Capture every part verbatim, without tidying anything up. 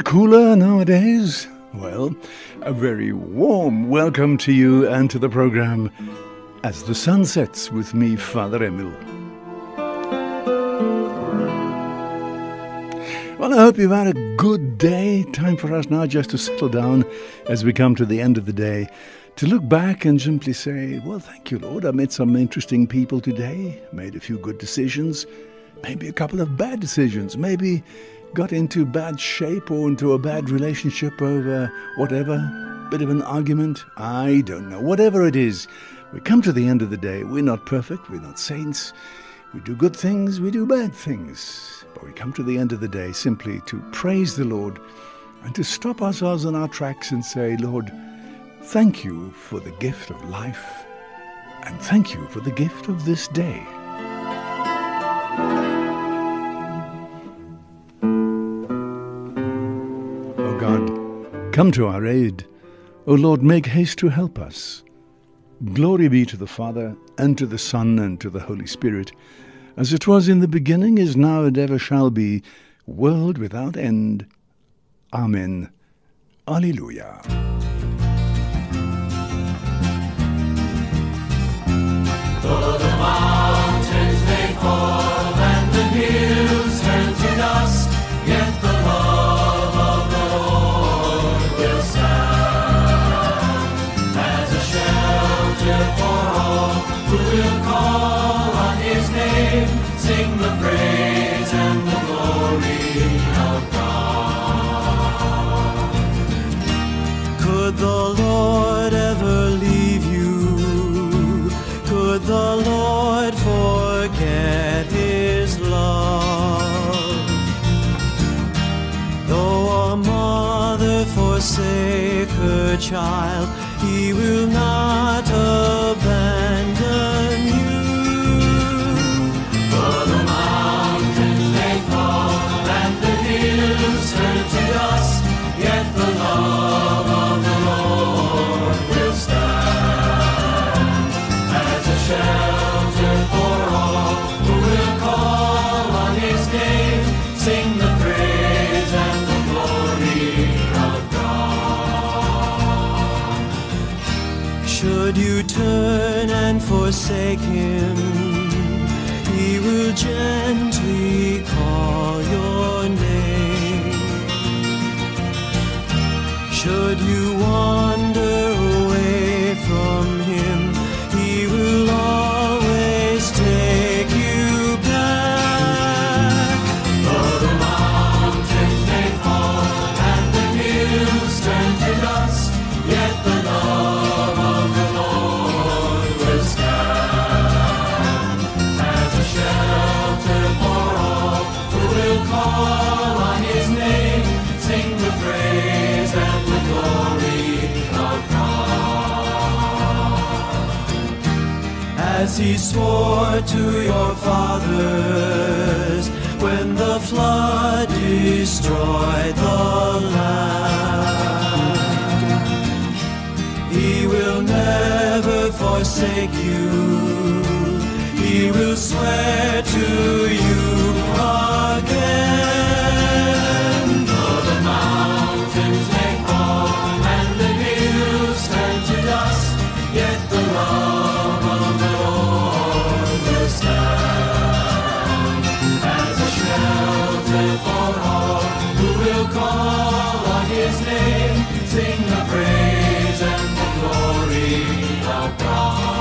cooler nowadays? Well, a very warm welcome to you and to the program As the Sun Sets with me, Father Emil. Well, I hope you've had a good day. Time for us now just to settle down as we come to the end of the day, to look back and simply say, well, thank you, Lord. I met some interesting people today, made a few good decisions, maybe a couple of bad decisions, maybe got into bad shape or into a bad relationship over whatever, bit of an argument. I don't know. Whatever it is, we come to the end of the day. We're not perfect. We're not saints. We do good things. We do bad things. But we come to the end of the day simply to praise the Lord and to stop ourselves in our tracks and say, Lord, thank you for the gift of life, and thank you for the gift of this day. O God, come to our aid. O Lord, make haste to help us. Glory be to the Father, and to the Son, and to the Holy Spirit, as it was in the beginning, is now, and ever shall be, world without end. Amen. Alleluia. Though the mountains may fall and the hills turn to dust, yet the love of the Lord will stand as a shelter for all who will call on His name, sing the praise and the glory of God. Could the Lord ever leave you? Could the Lord forget His love? Though a mother forsake her child, He will not abandon you. Though the mountains may fall and the hills turn to dust, yet the love of the Lord will stand as a shelter for all who will call on His name, sing the praise and the glory of God. Should you turn and forsake Him, He will gently call your name. Should you wander away from Him, He will always take you back. Though the mountains may fall and the hills turn to dust, yet the love of the Lord will stand as a shelter for all who will call on His name, sing the praise and the glory of God. As He swore to your fathers when the flood destroyed the land, He will never forsake you. He will swear to you again. Though the mountains may fall and the hills turn to dust, yet the love of the Lord will stand as a shelter for all who will call on His name, sing the praise and the glory of God.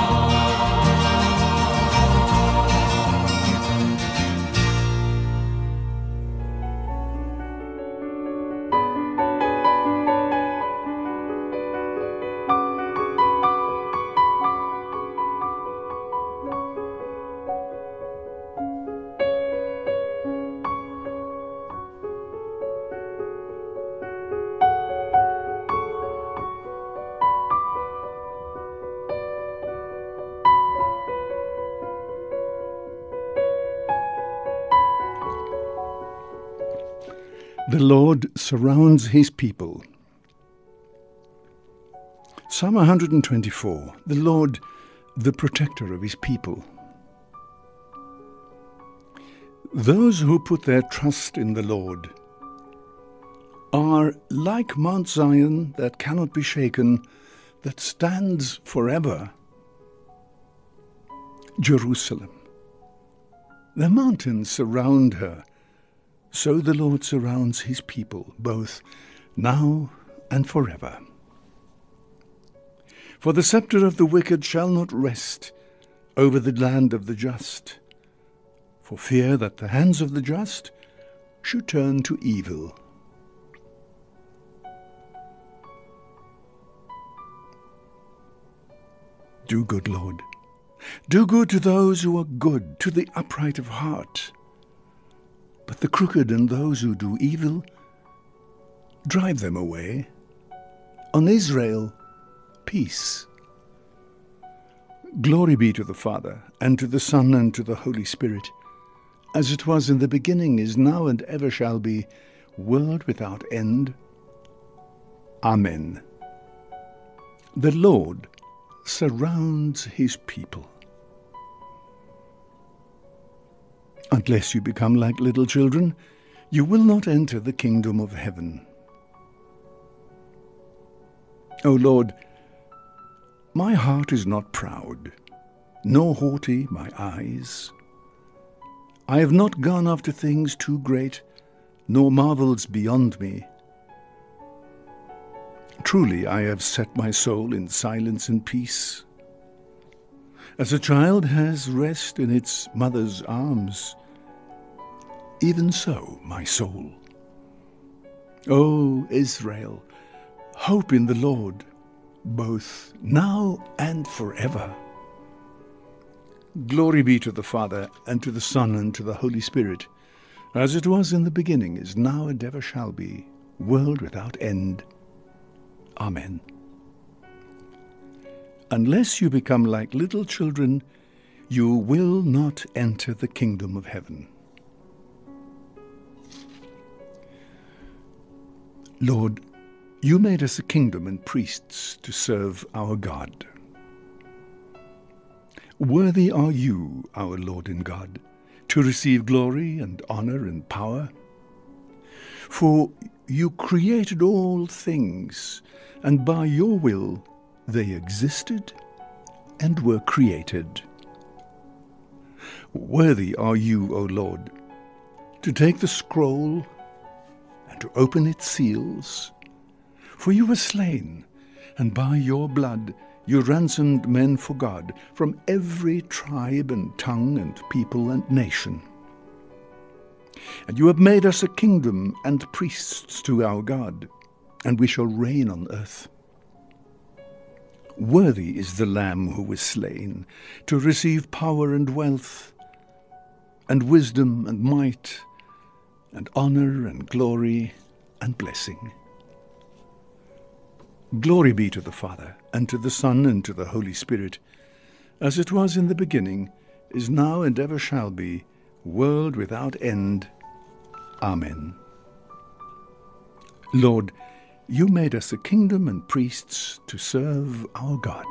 The Lord surrounds His people. Psalm one hundred twenty-four, the Lord, the protector of His people. Those who put their trust in the Lord are like Mount Zion that cannot be shaken, that stands forever, Jerusalem. The mountains surround her, so the Lord surrounds his people, both now and forever. For the scepter of the wicked shall not rest over the land of the just, for fear that the hands of the just should turn to evil. Do good, Lord. Do good to those who are good, to the upright of heart. But the crooked and those who do evil, drive them away. On Israel, peace. Glory be to the Father, and to the Son, and to the Holy Spirit, as it was in the beginning, is now, and ever shall be, world without end. Amen. The Lord surrounds his people. Unless you become like little children, you will not enter the kingdom of heaven. O Lord, my heart is not proud, nor haughty my eyes. I have not gone after things too great, nor marvels beyond me. Truly I have set my soul in silence and peace. As a child has rest in its mother's arms, even so my soul. O Israel, hope in the Lord, both now and forever. Glory be to the Father, and to the Son, and to the Holy Spirit, as it was in the beginning, is now, and ever shall be, world without end. Amen. Unless you become like little children, you will not enter the kingdom of heaven. Lord, you made us a kingdom and priests to serve our God. Worthy are you, our Lord and God, to receive glory and honor and power. For you created all things, and by your will they existed and were created. Worthy are you, O Lord, to take the scroll and to open its seals. For you were slain, and by your blood you ransomed men for God from every tribe and tongue and people and nation. And you have made us a kingdom and priests to our God, and we shall reign on earth. Worthy is the Lamb who was slain, to receive power and wealth, and wisdom and might, and honor and glory and blessing. Glory be to the Father, and to the Son, and to the Holy Spirit, as it was in the beginning, is now, and ever shall be, world without end. Amen. Lord, you made us a kingdom and priests to serve our God.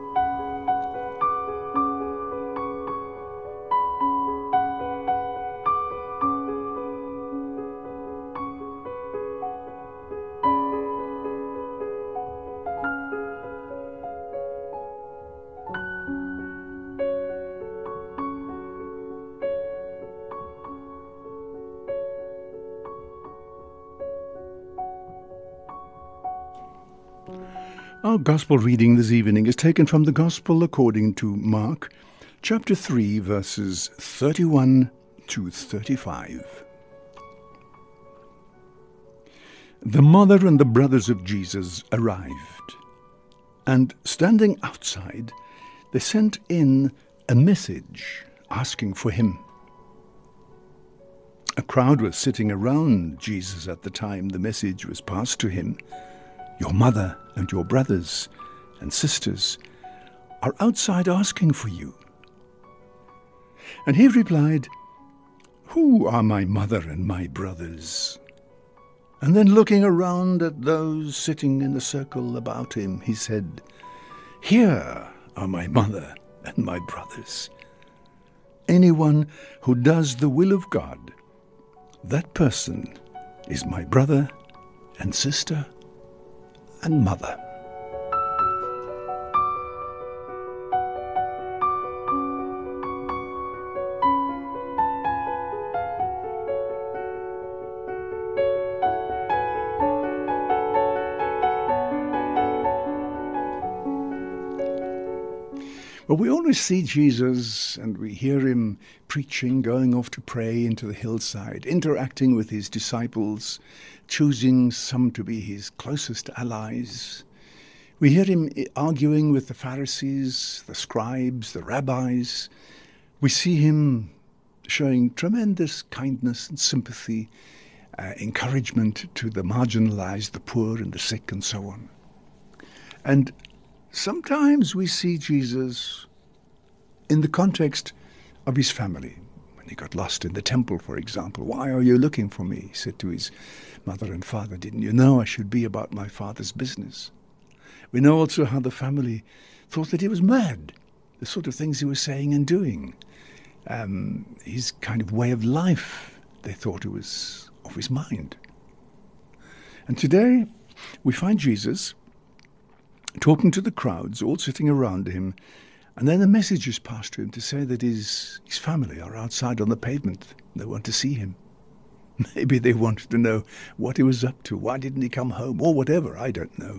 Our Gospel reading this evening is taken from the Gospel according to Mark, chapter three, verses thirty-one to thirty-five. The mother and the brothers of Jesus arrived, and standing outside, they sent in a message asking for him. A crowd was sitting around Jesus at the time the message was passed to him. Your mother and your brothers and sisters are outside asking for you. And he replied, Who are my mother and my brothers? And then looking around at those sitting in a circle about him, he said, Here are my mother and my brothers. Anyone who does the will of God, that person is my brother and sister and mother. Well, we always see Jesus and we hear him preaching, going off to pray into the hillside, interacting with his disciples, choosing some to be his closest allies. We hear him arguing with the Pharisees, the scribes, the rabbis. We see him showing tremendous kindness and sympathy, uh, encouragement to the marginalized, the poor and the sick and so on. And sometimes we see Jesus in the context of his family. When he got lost in the temple, for example, "Why are you looking for me?" he said to his mother and father. "Didn't you know I should be about my father's business?" We know also how the family thought that he was mad, the sort of things he was saying and doing. Um, his kind of way of life, they thought it was off his mind. And today we find Jesus talking to the crowds, all sitting around him, and then a message is passed to him to say that his, his family are outside on the pavement. They want to see him. Maybe they wanted to know what he was up to, why didn't he come home, or whatever, I don't know.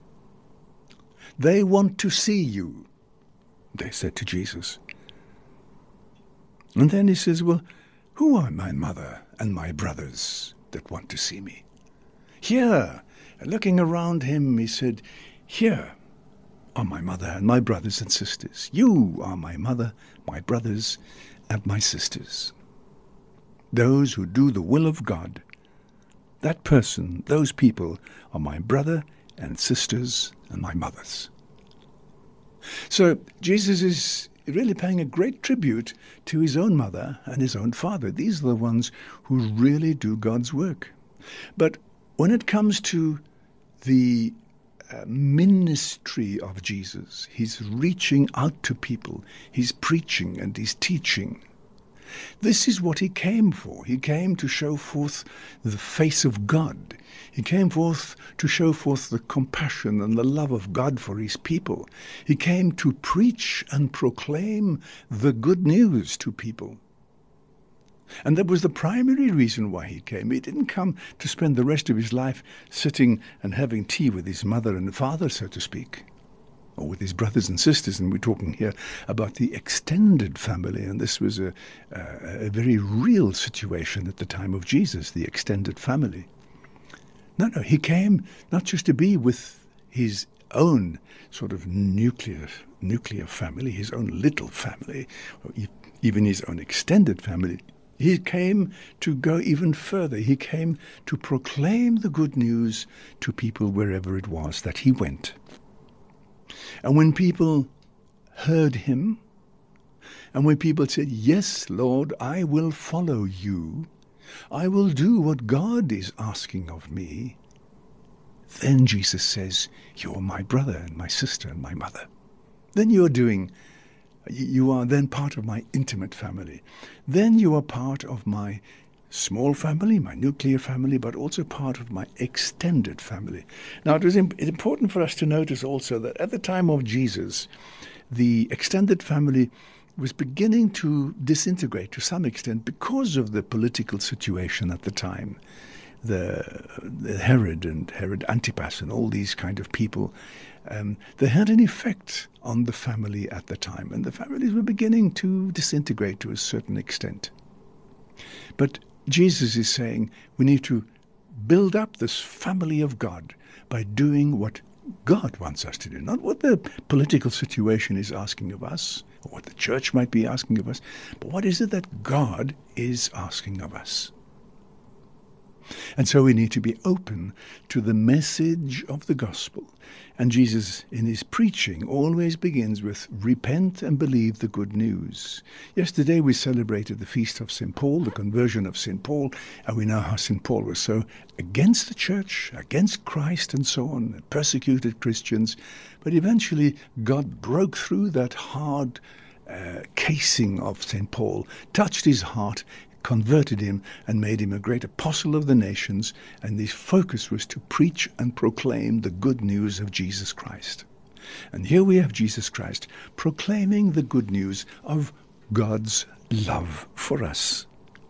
"They want to see you," they said to Jesus. And then he says, "Well, who are my mother and my brothers that want to see me?" Here, looking around him, he said, "Here are my mother and my brothers and sisters. You are my mother, my brothers, and my sisters. Those who do the will of God, that person, those people are my brother and sisters and my mothers." So Jesus is really paying a great tribute to his own mother and his own father. These are the ones who really do God's work. But when it comes to the Uh, ministry of Jesus, he's reaching out to people, he's preaching and he's teaching. This is what he came for. He came to show forth the face of God. He came forth to show forth the compassion and the love of God for his people. He came to preach and proclaim the good news to people. And that was the primary reason why he came. He didn't come to spend the rest of his life sitting and having tea with his mother and father, so to speak, or with his brothers and sisters. And we're talking here about the extended family. And this was a, a, a very real situation at the time of Jesus, the extended family. No, no, he came not just to be with his own sort of nuclear, nuclear family, his own little family, or even his own extended family. He came to go even further. He came to proclaim the good news to people wherever it was that he went. And when people heard him, and when people said, "Yes, Lord, I will follow you, I will do what God is asking of me," then Jesus says, "You're my brother and my sister and my mother." Then you're doing You are then part of my intimate family. Then you are part of my small family, my nuclear family, but also part of my extended family. Now, it was important for us to notice also that at the time of Jesus, the extended family was beginning to disintegrate to some extent because of the political situation at the time. The, the Herod and Herod Antipas and all these kind of people, um, they had an effect on the family at the time, and the families were beginning to disintegrate to a certain extent. But Jesus is saying we need to build up this family of God by doing what God wants us to do, not what the political situation is asking of us, or what the church might be asking of us, but what is it that God is asking of us. And so we need to be open to the message of the gospel. And Jesus, in his preaching, always begins with repent and believe the good news. Yesterday we celebrated the feast of Saint Paul, the conversion of Saint Paul, and we know how Saint Paul was so against the church, against Christ and so on, persecuted Christians. But eventually God broke through that hard uh, casing of Saint Paul, touched his heart, converted him and made him a great apostle of the nations, and his focus was to preach and proclaim the good news of Jesus Christ. And here we have Jesus Christ proclaiming the good news of God's love for us.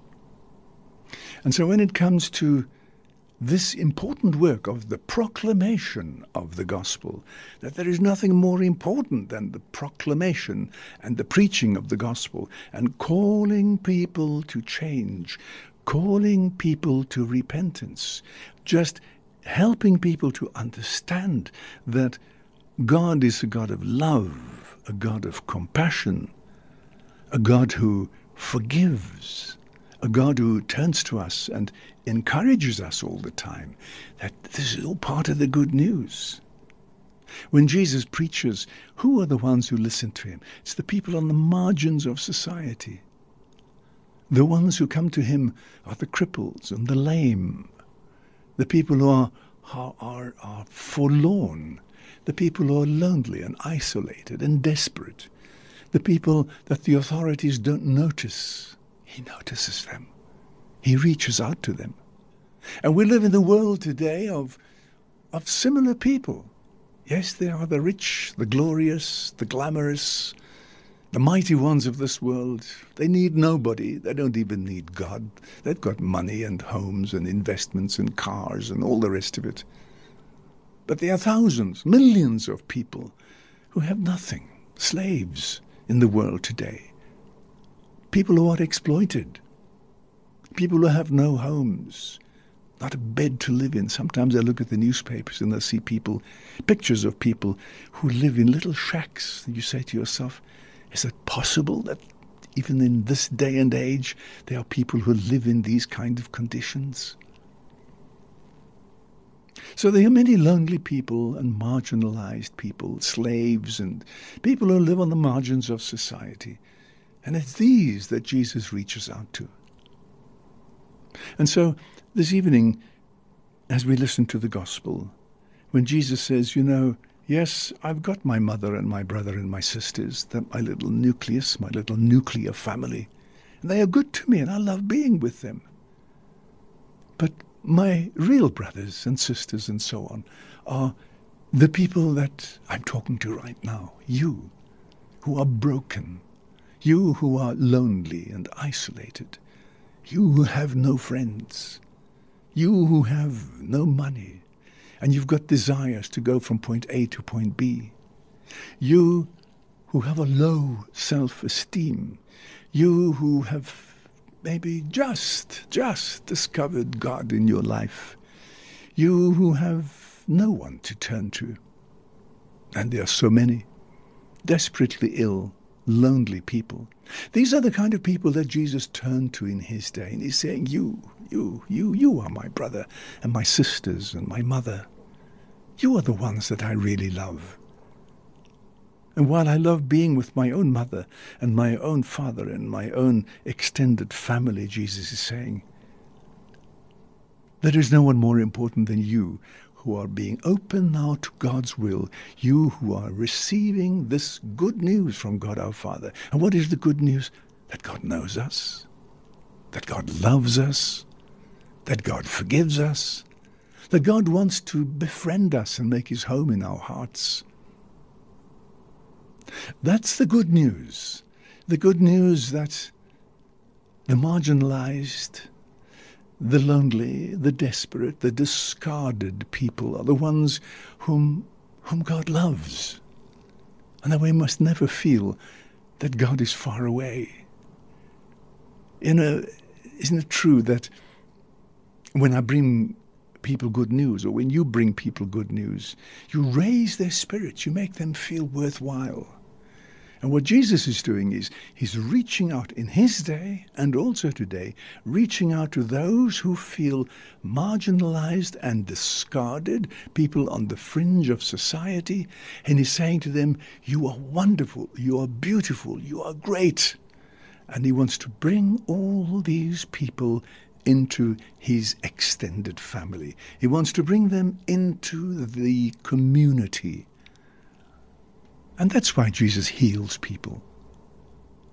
And so when it comes to this important work of the proclamation of the gospel, that there is nothing more important than the proclamation and the preaching of the gospel and calling people to change, calling people to repentance, just helping people to understand that God is a God of love, a God of compassion, a God who forgives, a God who turns to us and encourages us all the time, that this is all part of the good news. When Jesus preaches, who are the ones who listen to him? It's the people on the margins of society. The ones who come to him are the cripples and the lame, the people who are, are, are, are forlorn, the people who are lonely and isolated and desperate, the people that the authorities don't notice. He notices them. He reaches out to them. And we live in the world today of, of similar people. Yes, there are the rich, the glorious, the glamorous, the mighty ones of this world. They need nobody. They don't even need God. They've got money and homes and investments and cars and all the rest of it. But there are thousands, millions of people who have nothing, slaves in the world today. People who are exploited, people who have no homes, not a bed to live in. Sometimes I look at the newspapers and I see people, pictures of people who live in little shacks. And you say to yourself, is it possible that even in this day and age there are people who live in these kind of conditions? So there are many lonely people and marginalized people, slaves and people who live on the margins of society. And it's these that Jesus reaches out to. And so this evening, as we listen to the gospel, when Jesus says, you know, yes, I've got my mother and my brother and my sisters, my little nucleus, my little nuclear family, and they are good to me and I love being with them. But my real brothers and sisters and so on are the people that I'm talking to right now, you, who are broken, you who are lonely and isolated, you who have no friends, you who have no money, and you've got desires to go from point A to point B, you who have a low self-esteem, you who have maybe just, just discovered God in your life, you who have no one to turn to, and there are so many, desperately ill, lonely people. These are the kind of people that Jesus turned to in his day. And he's saying, you, you, you, you are my brother and my sisters and my mother. You are the ones that I really love. And while I love being with my own mother and my own father and my own extended family, Jesus is saying, there is no one more important than you who are being open now to God's will, you who are receiving this good news from God our Father. And what is the good news? That God knows us, that God loves us, that God forgives us, that God wants to befriend us and make his home in our hearts. That's the good news. The good news that the marginalized, the lonely, the desperate, the discarded people are the ones whom, whom God loves. And that we must never feel that God is far away. You know, isn't it true that when I bring people good news, or when you bring people good news, you raise their spirits, you make them feel worthwhile? And what Jesus is doing is he's reaching out in his day and also today, reaching out to those who feel marginalized and discarded, people on the fringe of society. And he's saying to them, you are wonderful, you are beautiful, you are great. And he wants to bring all these people into his extended family. He wants to bring them into the community. And that's why Jesus heals people.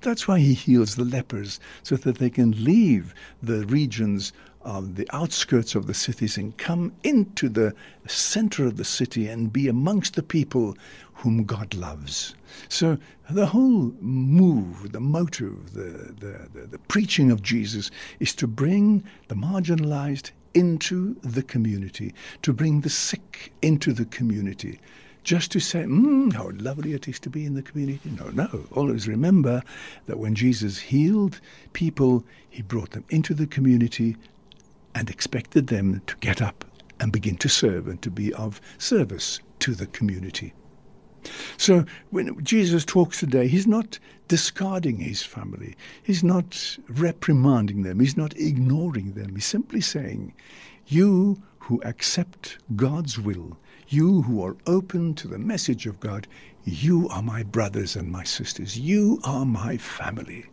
That's why he heals the lepers, so that they can leave the regions of the outskirts of the cities and come into the center of the city and be amongst the people whom God loves. So the whole move, the motive, the, the, the, the preaching of Jesus is to bring the marginalized into the community, to bring the sick into the community. Just to say, mm, how lovely it is to be in the community. No, no. Always remember that when Jesus healed people, he brought them into the community and expected them to get up and begin to serve and to be of service to the community. So when Jesus talks today, he's not discarding his family. He's not reprimanding them. He's not ignoring them. He's simply saying, you who accept God's will, you who are open to the message of God, you are my brothers and my sisters. You are my family.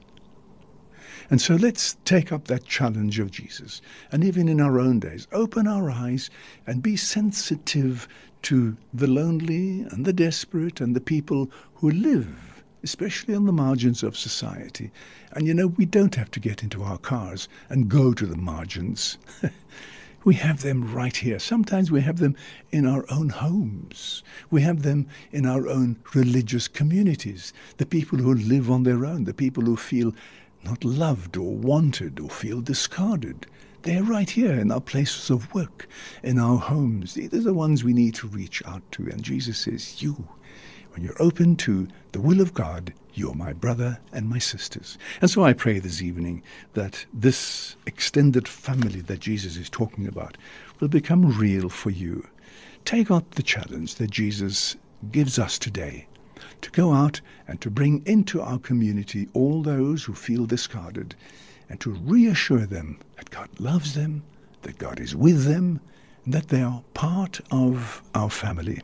And so let's take up that challenge of Jesus. And even in our own days, open our eyes and be sensitive to the lonely and the desperate and the people who live, especially on the margins of society. And you know, we don't have to get into our cars and go to the margins. We have them right here. Sometimes we have them in our own homes. We have them in our own religious communities. The people who live on their own, the people who feel not loved or wanted or feel discarded. They're right here in our places of work, in our homes. These are the ones we need to reach out to. And Jesus says, you, when you're open to the will of God, you're my brother and my sisters. And so I pray this evening that this extended family that Jesus is talking about will become real for you. Take up the challenge that Jesus gives us today, to go out and to bring into our community all those who feel discarded, and to reassure them that God loves them, that God is with them, and that they are part of our family.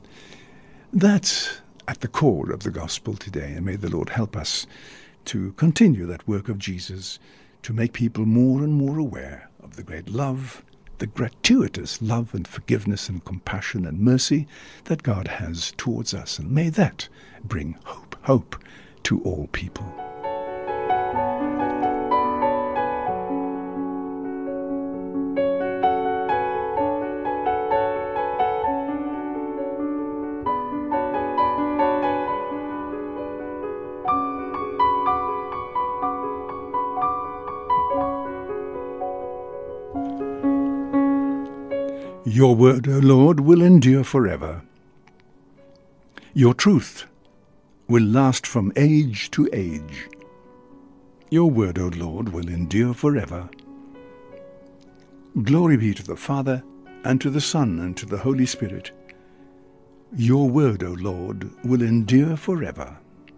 That's at the core of the gospel today, and may the Lord help us to continue that work of Jesus, to make people more and more aware of the great love, the gratuitous love and forgiveness and compassion and mercy that God has towards us. And may that bring hope, hope to all people. Your word, O Lord, will endure forever. Your truth will last from age to age. Your word, O Lord, will endure forever. Glory be to the Father, and to the Son, and to the Holy Spirit. Your word, O Lord, will endure forever.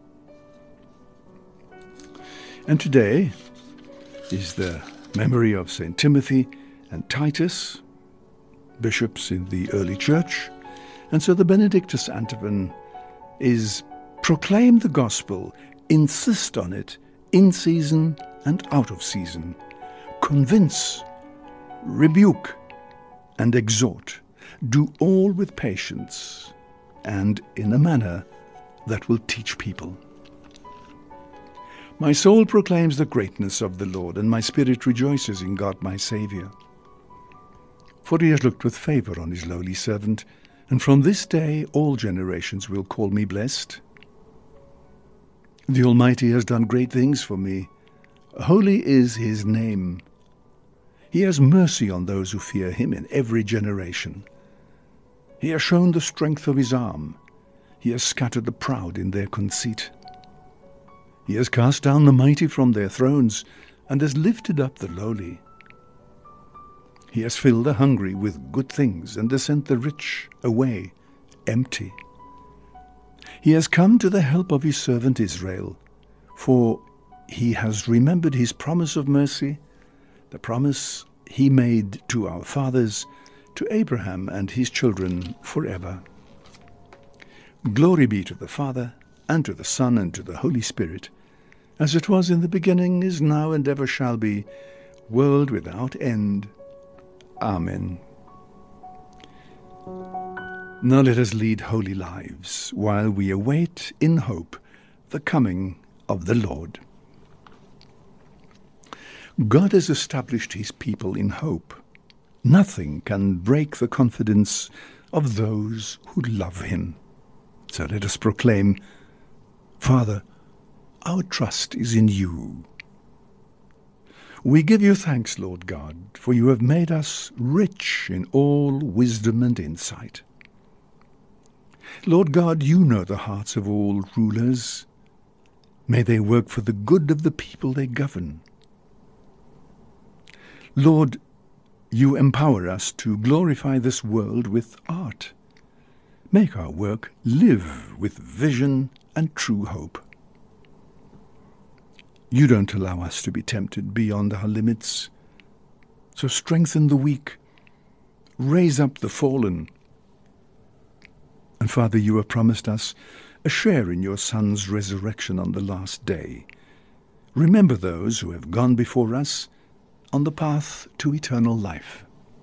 And today is the memory of Saint Timothy and Titus, bishops in the early church. And so the Benedictus antiphon is proclaim the gospel, insist on it, in season and out of season, convince, rebuke, and exhort. Do all with patience and in a manner that will teach people. My soul proclaims the greatness of the Lord, and my spirit rejoices in God my Saviour. For he has looked with favour on his lowly servant, and from this day all generations will call me blessed. The Almighty has done great things for me. Holy is his name. He has mercy on those who fear him in every generation. He has shown the strength of his arm. He has scattered the proud in their conceit. He has cast down the mighty from their thrones, and has lifted up the lowly. He has filled the hungry with good things, and has sent the rich away empty. He has come to the help of his servant Israel, for he has remembered his promise of mercy, the promise he made to our fathers, to Abraham and his children forever. Glory be to the Father, and to the Son, and to the Holy Spirit, as it was in the beginning, is now, and ever shall be, world without end. Amen. Now let us lead holy lives while we await in hope the coming of the Lord. God has established his people in hope. Nothing can break the confidence of those who love him. So let us proclaim, Father, our trust is in you. We give you thanks, Lord God, for you have made us rich in all wisdom and insight. Lord God, you know the hearts of all rulers. May they work for the good of the people they govern. Lord, you empower us to glorify this world with art. Make our work live with vision and true hope. You don't allow us to be tempted beyond our limits. So strengthen the weak, raise up the fallen. And Father, you have promised us a share in your Son's resurrection on the last day. Remember those who have gone before us on the path to eternal life.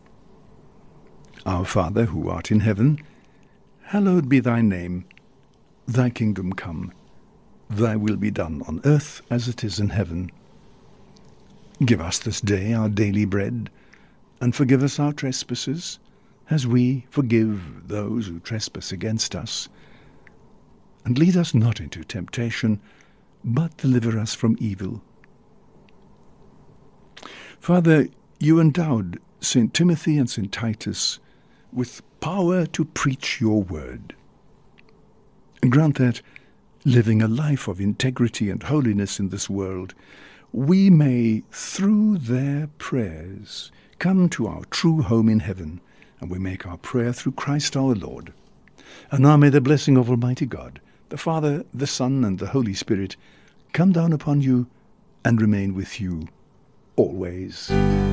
Our Father, who art in heaven, hallowed be thy name. Thy kingdom come. Thy will be done on earth as it is in heaven. Give us this day our daily bread, and forgive us our trespasses, as we forgive those who trespass against us. And lead us not into temptation, but deliver us from evil. Father, you endowed Saint Timothy and Saint Titus with power to preach your word. And grant that, living a life of integrity and holiness in this world, we may, through their prayers, come to our true home in heaven, and we make our prayer through Christ our Lord. And now may the blessing of Almighty God, the Father, the Son, and the Holy Spirit, come down upon you and remain with you always.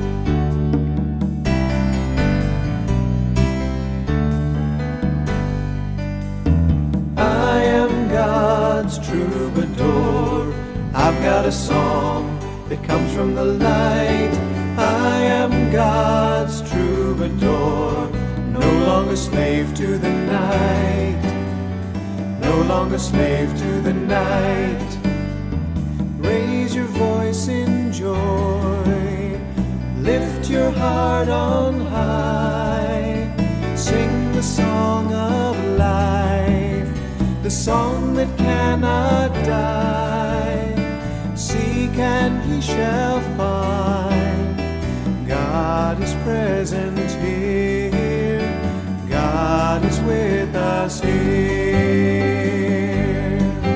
I am God's troubadour. I've got a song that comes from the light. I am God's troubadour, no longer slave to the night, no longer slave to the night. Raise your voice in joy, lift your heart on high, sing the song of life, the song that cannot die. Seek and ye shall find, God is present here, God is with us here.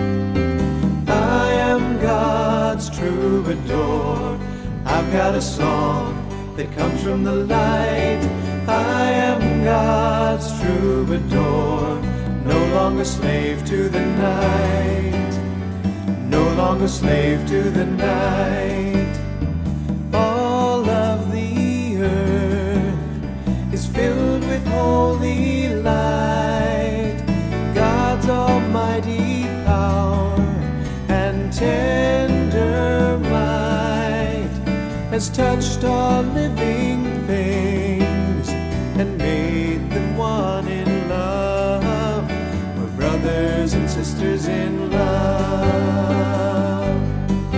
I am God's troubadour, I've got a song that comes from the light. I am God's troubadour, no longer slave to the night, no longer slave to the night. All of the earth is filled with holy light, God's almighty power and tender might has touched all living things and made them one in love. We're brothers and sisters in love.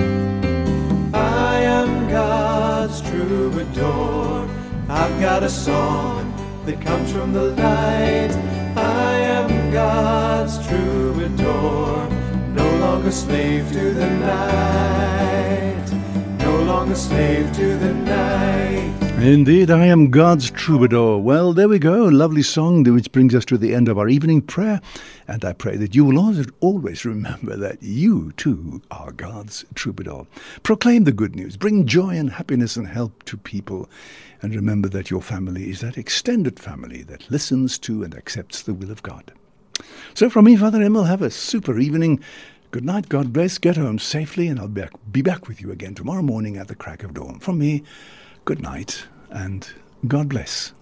I am God's troubadour, I've got a song that comes from the light. I am God's troubadour, no longer slave to the night, no longer slave to the night. Indeed, I am God's troubadour. Well, there we go. A lovely song which brings us to the end of our evening prayer. And I pray that you will always remember that you, too, are God's troubadour. Proclaim the good news. Bring joy and happiness and help to people. And remember that your family is that extended family that listens to and accepts the will of God. So from me, Father Emil, have a super evening. Good night, God bless, get home safely, and I'll be back, be back with you again tomorrow morning at the crack of dawn. From me, good night, and God bless.